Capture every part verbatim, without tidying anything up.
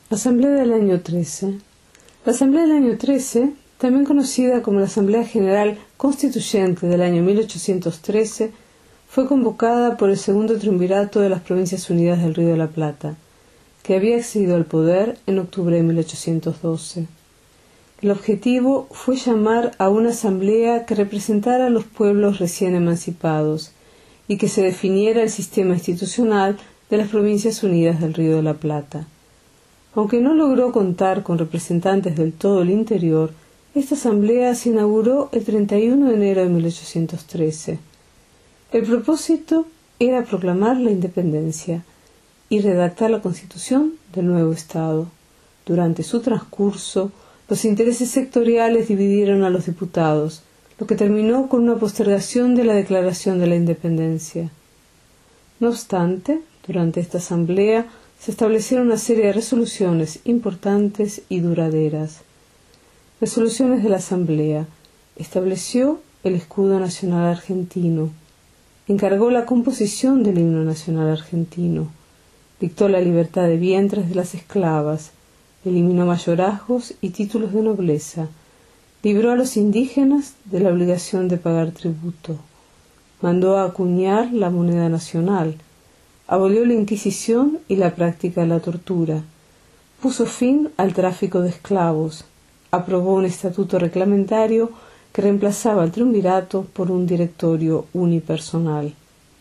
Asamblea del año trece. La Asamblea del año trece, también conocida como la Asamblea General Constituyente del año mil ochocientos trece, fue convocada por el segundo triunvirato de las Provincias Unidas del Río de la Plata, que había accedido al poder en octubre de mil ochocientos doce. El objetivo fue llamar a una asamblea que representara a los pueblos recién emancipados y que se definiera el sistema institucional de las Provincias Unidas del Río de la Plata. Aunque no logró contar con representantes del todo el interior, esta asamblea se inauguró el treinta y uno de enero de mil ochocientos trece. El propósito era proclamar la independencia y redactar la constitución del nuevo Estado. Durante su transcurso, los intereses sectoriales dividieron a los diputados, lo que terminó con una postergación de la declaración de la independencia. No obstante, durante esta asamblea se establecieron una serie de resoluciones importantes y duraderas. Resoluciones de la Asamblea. Estableció el escudo nacional argentino. Encargó la composición del himno nacional argentino. Dictó la libertad de vientres de las esclavas. Eliminó mayorazgos y títulos de nobleza. Libró a los indígenas de la obligación de pagar tributo. Mandó a acuñar la moneda nacional. Abolió la Inquisición y la práctica de la tortura. Puso fin al tráfico de esclavos. Aprobó un estatuto reglamentario que reemplazaba al triunvirato por un directorio unipersonal.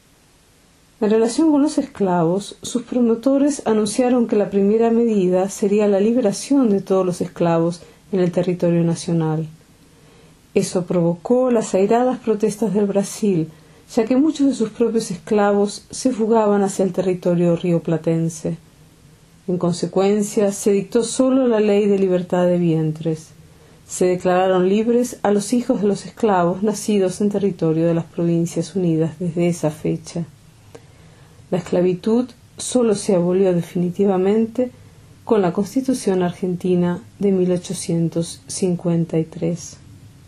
En relación con los esclavos, sus promotores anunciaron que la primera medida sería la liberación de todos los esclavos en el territorio nacional. Eso provocó las airadas protestas del Brasil, ya que muchos de sus propios esclavos se fugaban hacia el territorio rioplatense. En consecuencia, se dictó solo la ley de libertad de vientres. Se declararon libres a los hijos de los esclavos nacidos en territorio de las Provincias Unidas desde esa fecha. La esclavitud solo se abolió definitivamente con la Constitución Argentina de mil ochocientos cincuenta y tres.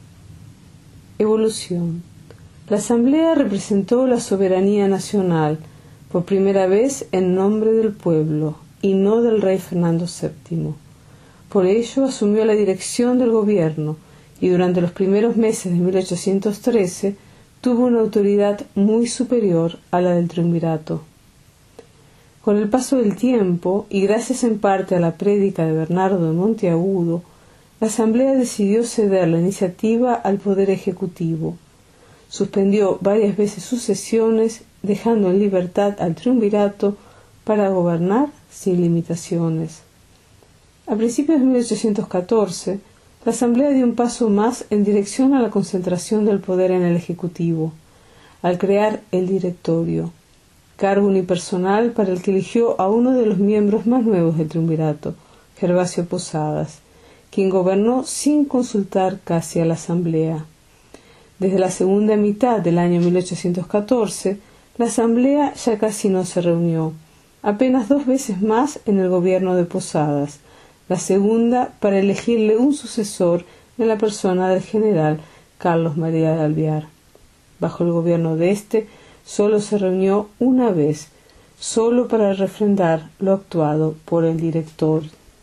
Evolución. La Asamblea representó la soberanía nacional, por primera vez en nombre del pueblo, y no del rey Fernando séptimo. Por ello asumió la dirección del gobierno, y durante los primeros meses de mil ochocientos trece tuvo una autoridad muy superior a la del triunvirato. Con el paso del tiempo, y gracias en parte a la prédica de Bernardo de Monteagudo, la Asamblea decidió ceder la iniciativa al Poder Ejecutivo. Suspendió varias veces sus sesiones, dejando en libertad al triunvirato para gobernar sin limitaciones. A principios de mil ochocientos catorce, la Asamblea dio un paso más en dirección a la concentración del poder en el Ejecutivo, al crear el Directorio, cargo unipersonal para el que eligió a uno de los miembros más nuevos del triunvirato, Gervasio Posadas, quien gobernó sin consultar casi a la Asamblea. Desde la segunda mitad del año mil ochocientos catorce, la Asamblea ya casi no se reunió, apenas dos veces más en el gobierno de Posadas, la segunda para elegirle un sucesor en la persona del general Carlos María de Alvear. Bajo el gobierno de éste, solo se reunió una vez, solo para refrendar lo actuado por el director.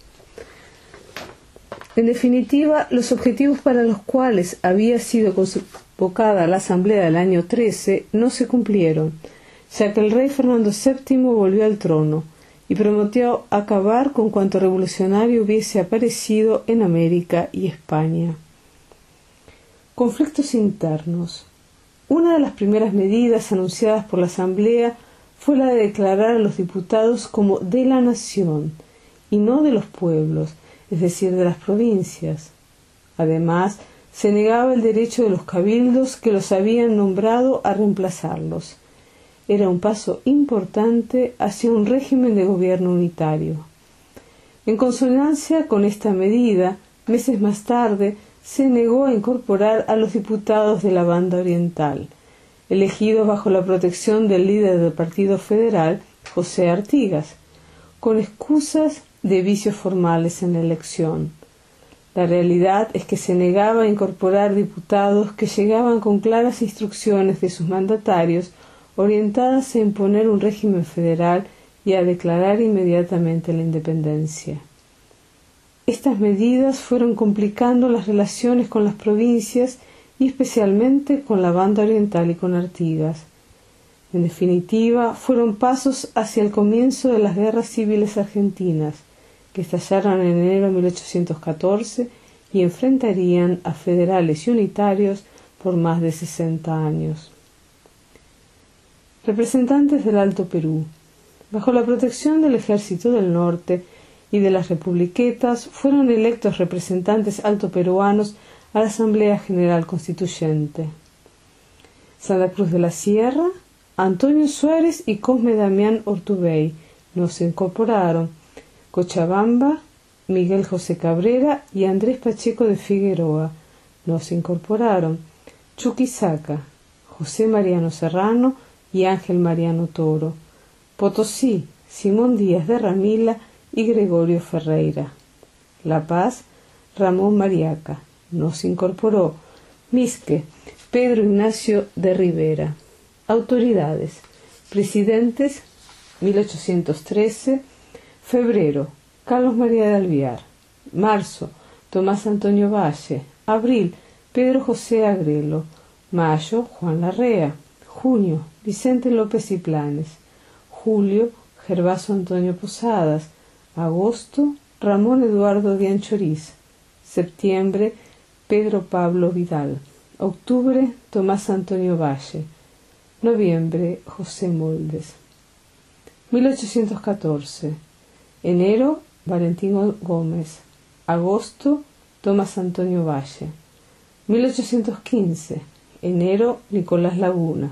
En definitiva, los objetivos para los cuales había sido convocada la Asamblea del año trece no se cumplieron, ya que el rey Fernando séptimo volvió al trono y prometió acabar con cuanto revolucionario hubiese aparecido en América y España. Conflictos internos. Una de las primeras medidas anunciadas por la Asamblea fue la de declarar a los diputados como de la nación y no de los pueblos, es decir, de las provincias. Además, se negaba el derecho de los cabildos que los habían nombrado a reemplazarlos. Era un paso importante hacia un régimen de gobierno unitario. En consonancia con esta medida, meses más tarde, se negó a incorporar a los diputados de la Banda Oriental, elegidos bajo la protección del líder del Partido Federal, José Artigas, con excusas de vicios formales en la elección. La realidad es que se negaba a incorporar diputados que llegaban con claras instrucciones de sus mandatarios orientadas a imponer un régimen federal y a declarar inmediatamente la independencia. Estas medidas fueron complicando las relaciones con las provincias y especialmente con la Banda Oriental y con Artigas. En definitiva, fueron pasos hacia el comienzo de las guerras civiles argentinas, que estallaron en enero de mil ochocientos catorce y enfrentarían a federales y unitarios por más de sesenta años. Representantes del Alto Perú. Bajo la protección del Ejército del Norte y de las republiquetas, fueron electos representantes altoperuanos a la Asamblea General Constituyente. Santa Cruz de la Sierra, Antonio Suárez y Cosme Damián Ortubey no se incorporaron. Cochabamba, Miguel José Cabrera y Andrés Pacheco de Figueroa no se incorporaron. Chuquisaca, José Mariano Serrano y Ángel Mariano Toro. Potosí, Simón Díaz de Ramila y Gregorio Ferreira. La Paz, Ramón Mariaca no se incorporó. Misque, Pedro Ignacio de Rivera. Autoridades. Presidentes, mil ochocientos trece. Febrero, Carlos María de Alvear. Marzo, Tomás Antonio Valle. Abril, Pedro José Agrelo. Mayo, Juan Larrea. Junio, Vicente López y Planes. Julio, Gervaso Antonio Posadas. Agosto, Ramón Eduardo de Anchoriz. Septiembre, Pedro Pablo Vidal. Octubre, Tomás Antonio Valle. Noviembre, José Moldes. mil ochocientos catorce. Enero, Valentín Gómez. Agosto, Tomás Antonio Valle. mil ochocientos quince. Enero, Nicolás Laguna.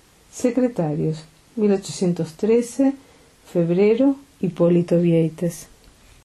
Secretarios. mil ochocientos trece. Febrero, Hipólito Vieites.